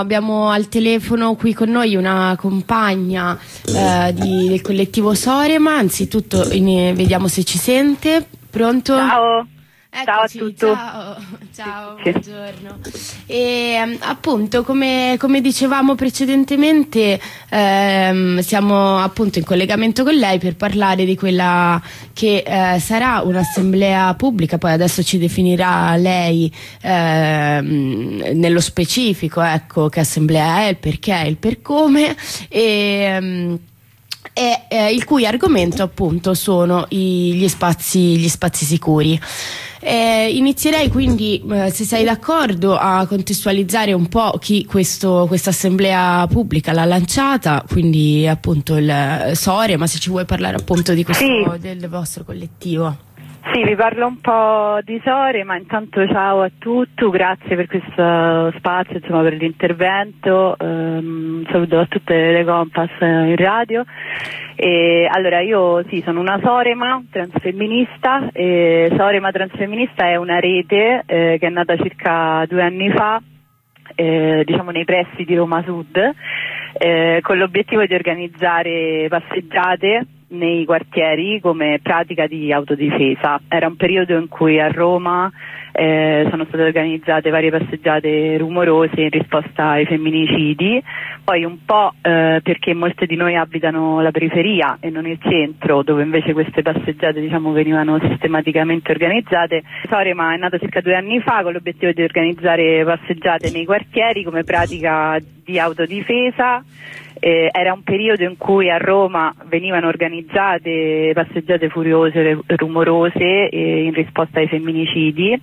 Abbiamo al telefono qui con noi una compagna del collettivo Sorema. Anzitutto vediamo se ci sente. Pronto? Ciao. Eccoci, ciao a tutti. Ciao, Sì. buongiorno. E appunto, come dicevamo precedentemente, siamo appunto in collegamento con lei per parlare di quella che sarà un'assemblea pubblica. Poi adesso ci definirà lei nello specifico, ecco, che assemblea è, il perché, il per come, e il cui argomento appunto sono gli spazi sicuri. Inizierei quindi, se sei d'accordo, a contestualizzare un po' chi questa assemblea pubblica l'ha lanciata, quindi appunto il Sorema, se ci vuoi parlare appunto di questo, Sì. del vostro collettivo. Sì, vi parlo un po' di Sorema. Intanto ciao a tutti, grazie per questo spazio, insomma, per l'intervento. Saluto a tutte le Compass in radio. Allora, io sono una Sorema transfemminista. Sorema Transfemminista è una rete che è nata circa 2 anni fa, diciamo nei pressi di Roma Sud, con l'obiettivo di organizzare passeggiate nei quartieri come pratica di autodifesa. Era un periodo in cui a Roma sono state organizzate varie passeggiate rumorose in risposta ai femminicidi, poi un po' perché molte di noi abitano la periferia e non il centro, dove invece queste passeggiate, diciamo, venivano sistematicamente organizzate. Sorema è nato circa 2 anni fa con l'obiettivo di organizzare passeggiate nei quartieri come pratica di autodifesa. Era un periodo in cui a Roma venivano organizzate passeggiate furiose, rumorose, in risposta ai femminicidi.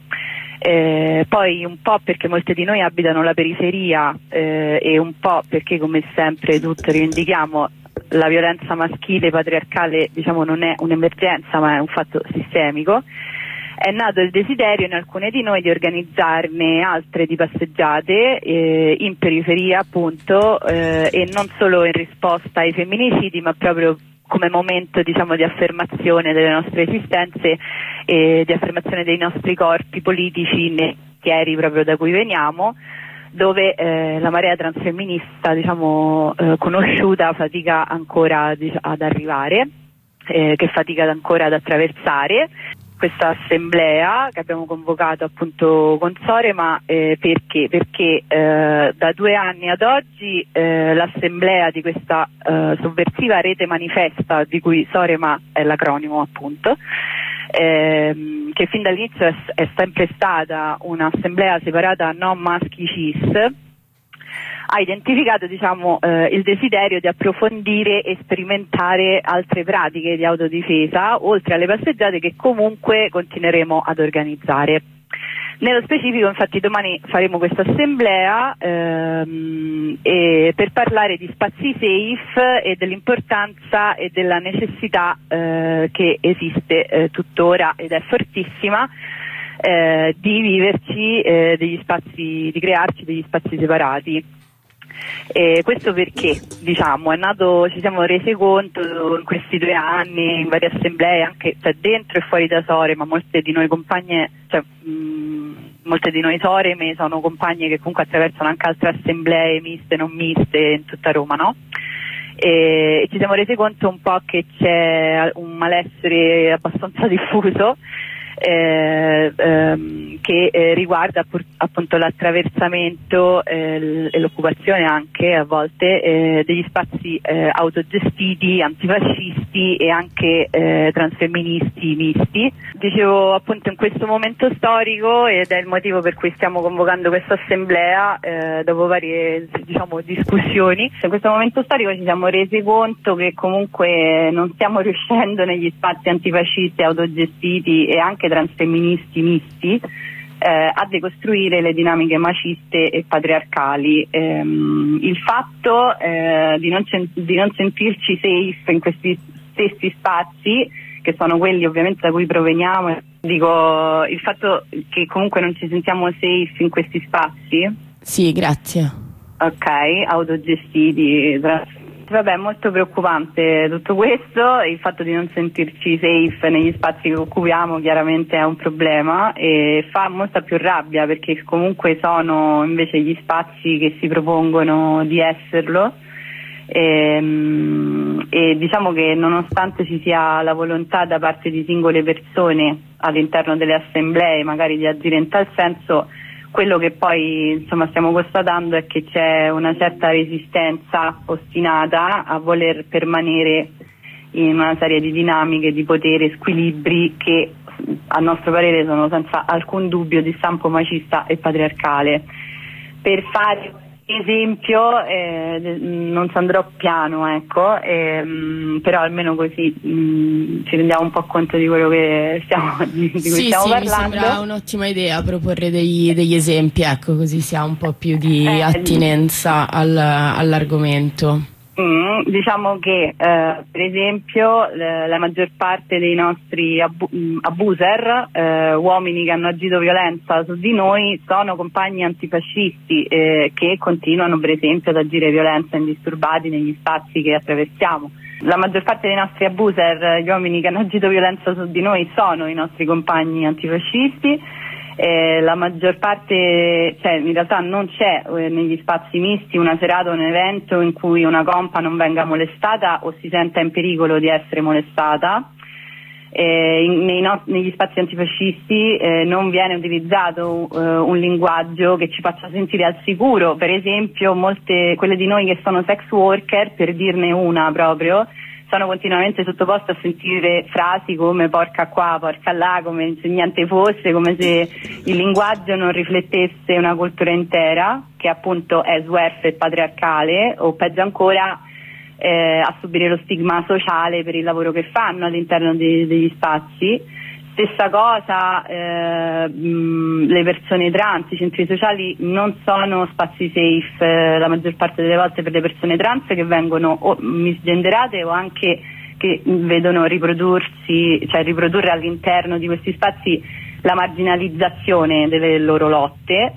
Poi un po' perché molte di noi abitano la periferia, e un po' perché, come sempre tutti rivendichiamo, la violenza maschile patriarcale, diciamo, non è un'emergenza ma è un fatto sistemico. È nato il desiderio in alcune di noi di organizzarne altre di passeggiate in periferia, appunto, e non solo in risposta ai femminicidi, ma proprio come momento, diciamo, di affermazione delle nostre esistenze e di affermazione dei nostri corpi politici nei quartieri proprio da cui veniamo, dove la marea transfemminista, diciamo, conosciuta fatica ancora ad arrivare, che fatica ancora ad attraversare. Questa assemblea che abbiamo convocato appunto con Sorema, perché? Perché da 2 anni ad oggi l'assemblea di questa sovversiva rete manifesta, di cui Sorema è l'acronimo appunto, che fin dall'inizio è sempre stata un'assemblea separata non maschi cis, ha identificato, diciamo, il desiderio di approfondire e sperimentare altre pratiche di autodifesa, oltre alle passeggiate che comunque continueremo ad organizzare. Nello specifico, infatti, domani faremo questa assemblea per parlare di spazi safe e dell'importanza e della necessità che esiste tuttora ed è fortissima, di viverci degli spazi, di crearci degli spazi separati. Questo perché, diciamo, ci siamo resi conto in questi 2 anni in varie assemblee, anche dentro e fuori da Sorema, molte di noi compagne, molte di noi Soreme sono compagne che comunque attraversano anche altre assemblee miste e non miste in tutta Roma, no? E ci siamo resi conto un po' che c'è un malessere abbastanza diffuso, che riguarda appunto l'attraversamento e l'occupazione anche a volte degli spazi autogestiti, antifascisti e anche transfemministi misti. Dicevo, appunto, in questo momento storico, ed è il motivo per cui stiamo convocando questa assemblea, dopo varie, diciamo, discussioni, in questo momento storico ci siamo resi conto che comunque non stiamo riuscendo negli spazi antifascisti autogestiti e anche transfemministi misti a decostruire le dinamiche maciste e patriarcali. Il fatto di non sentirci safe in questi stessi spazi, che sono quelli ovviamente da cui proveniamo, dico, il fatto che comunque non ci sentiamo safe in questi spazi. Sì, grazie. Ok, autogestiti, vabbè, è molto preoccupante tutto questo, il fatto di non sentirci safe negli spazi che occupiamo chiaramente è un problema e fa molta più rabbia perché comunque sono invece gli spazi che si propongono di esserlo e diciamo che nonostante ci sia la volontà da parte di singole persone all'interno delle assemblee magari di agire in tal senso, quello che poi insomma stiamo constatando è che c'è una certa resistenza ostinata a voler permanere in una serie di dinamiche di potere e squilibri che a nostro parere sono senza alcun dubbio di stampo macista e patriarcale. Per fare esempio non ci andrò piano, ecco, però almeno così ci rendiamo un po' conto di quello che di cui stiamo parlando. Mi sembra un'ottima idea proporre degli esempi, ecco, così si ha un po' più di attinenza all'argomento. Diciamo che per esempio la maggior parte dei nostri abuser, uomini che hanno agito violenza su di noi, sono compagni antifascisti che continuano per esempio ad agire violenza indisturbati negli spazi che attraversiamo. La maggior parte dei nostri abuser, gli uomini che hanno agito violenza su di noi, sono i nostri compagni antifascisti. La maggior parte, cioè in realtà non c'è negli spazi misti una serata o un evento in cui una compa non venga molestata o si senta in pericolo di essere molestata. Negli spazi antifascisti non viene utilizzato un linguaggio che ci faccia sentire al sicuro. Per esempio quelle di noi che sono sex worker, per dirne una proprio, sono continuamente sottoposte a sentire frasi come porca qua, porca là, come se niente fosse, come se il linguaggio non riflettesse una cultura intera, che appunto è SWERF e patriarcale, o peggio ancora a subire lo stigma sociale per il lavoro che fanno all'interno degli spazi. Stessa cosa, le persone trans, i centri sociali non sono spazi safe la maggior parte delle volte per le persone trans che vengono o misgenderate o anche che vedono riprodurre all'interno di questi spazi la marginalizzazione delle loro lotte.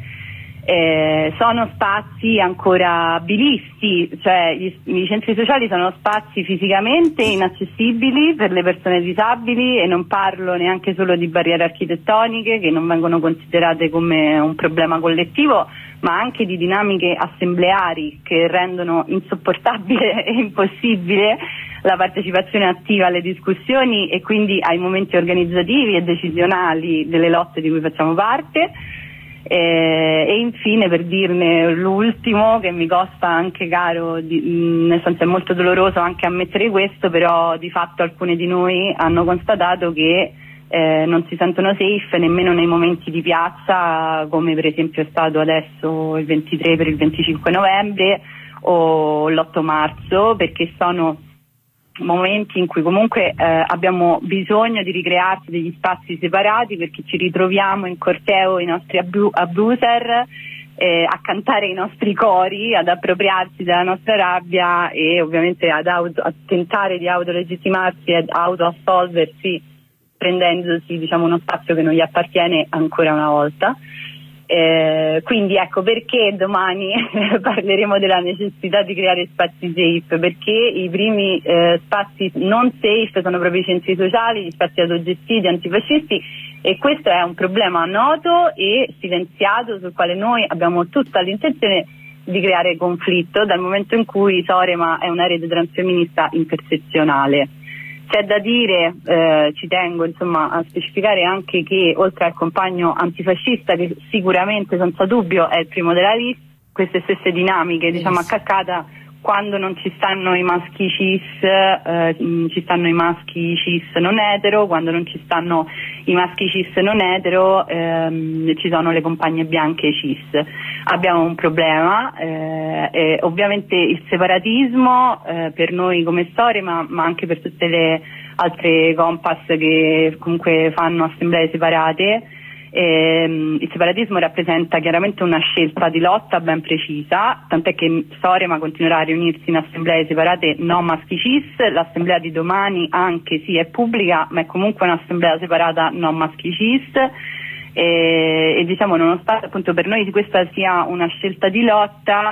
Sono spazi ancora bilisti, cioè i centri sociali sono spazi fisicamente inaccessibili per le persone disabili, e non parlo neanche solo di barriere architettoniche che non vengono considerate come un problema collettivo, ma anche di dinamiche assembleari che rendono insopportabile e impossibile la partecipazione attiva alle discussioni e quindi ai momenti organizzativi e decisionali delle lotte di cui facciamo parte. E infine, per dirne l'ultimo, che mi costa anche caro, nel senso è molto doloroso anche ammettere questo, però di fatto alcune di noi hanno constatato che non si sentono safe nemmeno nei momenti di piazza, come per esempio è stato adesso il 23 per il 25 novembre o l'8 marzo, perché sono momenti in cui comunque abbiamo bisogno di ricrearci degli spazi separati, perché ci ritroviamo in corteo i nostri abuser a cantare i nostri cori, ad appropriarsi della nostra rabbia e ovviamente a tentare di autolegittimarsi e autoassolversi, prendendosi uno spazio che non gli appartiene ancora una volta. Quindi ecco perché domani parleremo della necessità di creare spazi safe, perché i primi spazi non safe sono proprio i centri sociali, gli spazi autogestiti, antifascisti, e questo è un problema noto e silenziato sul quale noi abbiamo tutta l'intenzione di creare conflitto, dal momento in cui Sorema è una rete transfemminista intersezionale. C'è da dire, ci tengo a specificare anche che oltre al compagno antifascista, che sicuramente senza dubbio è il primo della lista, queste stesse dinamiche a cascata, quando non ci stanno i maschi cis, ci stanno i maschi cis non etero, quando non ci stanno i maschi cis non etero ci sono le compagne bianche cis. Abbiamo un problema, ovviamente il separatismo per noi come storie, ma anche per tutte le altre compass che comunque fanno assemblee separate. Il separatismo rappresenta chiaramente una scelta di lotta ben precisa, tant'è che Sorema continuerà a riunirsi in assemblee separate non maschi cis. L'assemblea di domani anche sì è pubblica, ma è comunque un'assemblea separata non maschi cis, e nonostante appunto per noi questa sia una scelta di lotta,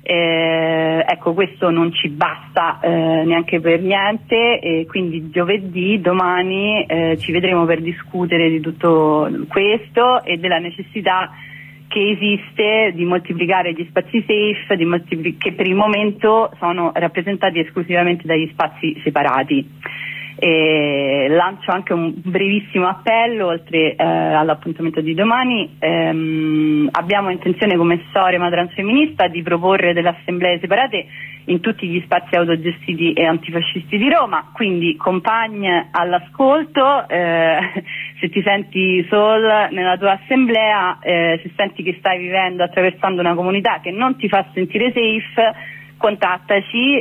Ecco, questo non ci basta neanche per niente, e quindi domani ci vedremo per discutere di tutto questo e della necessità che esiste di moltiplicare gli spazi safe, che per il momento sono rappresentati esclusivamente dagli spazi separati. Lancio anche un brevissimo appello oltre all'appuntamento di domani. Abbiamo intenzione come Sorema Transfemminista di proporre delle assemblee separate in tutti gli spazi autogestiti e antifascisti di Roma, quindi compagni all'ascolto, se ti senti solo nella tua assemblea, se senti che stai attraversando una comunità che non ti fa sentire safe, contattaci,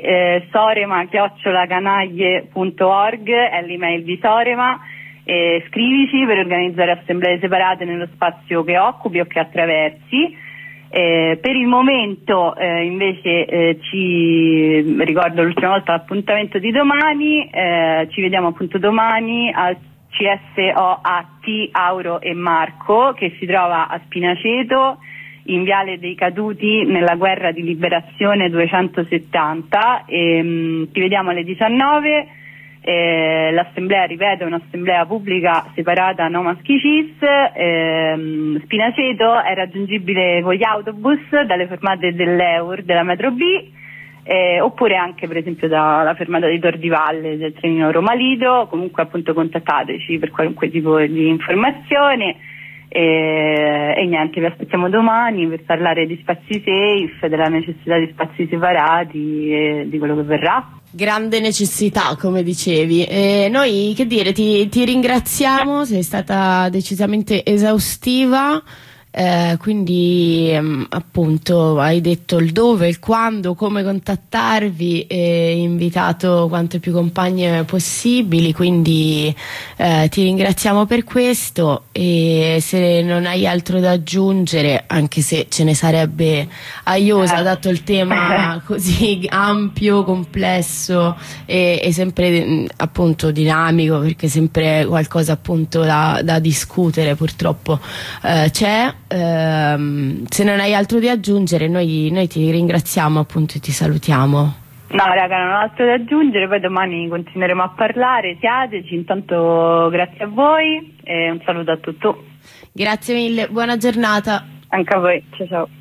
sorema@canaglie.org è l'email di Sorema, scrivici per organizzare assemblee separate nello spazio che occupi o che attraversi. Per il momento invece ci ricordo l'ultima volta l'appuntamento di domani, ci vediamo appunto domani al CSOAT Auro e Marco, che si trova a Spinaceto in Viale dei Caduti nella guerra di liberazione 270. Ci vediamo alle 19. L'assemblea, ripeto, è un'assemblea pubblica separata no maschi cis. Spinaceto è raggiungibile con gli autobus dalle fermate dell'Eur della metro B, oppure anche per esempio dalla fermata di Tor di Valle del trenino Roma Lido. Comunque appunto contattateci per qualunque tipo di informazione. E niente, vi aspettiamo domani per parlare di spazi safe, della necessità di spazi separati e di quello che verrà. Grande necessità, come dicevi. Noi, che dire, ti ringraziamo, sei stata decisamente esaustiva. Quindi appunto hai detto il dove, il quando, come contattarvi, e invitato quante più compagne possibili, quindi ti ringraziamo per questo. E se non hai altro da aggiungere, anche se ce ne sarebbe a iosa dato il tema così ampio, complesso e sempre appunto dinamico, perché sempre qualcosa appunto da discutere purtroppo c'è. Se non hai altro da aggiungere, noi ti ringraziamo appunto e ti salutiamo. No raga, non ho altro da aggiungere, poi domani continueremo a parlare, siateci, intanto grazie a voi e un saluto a tutti. Grazie mille, buona giornata. Anche a voi, ciao ciao.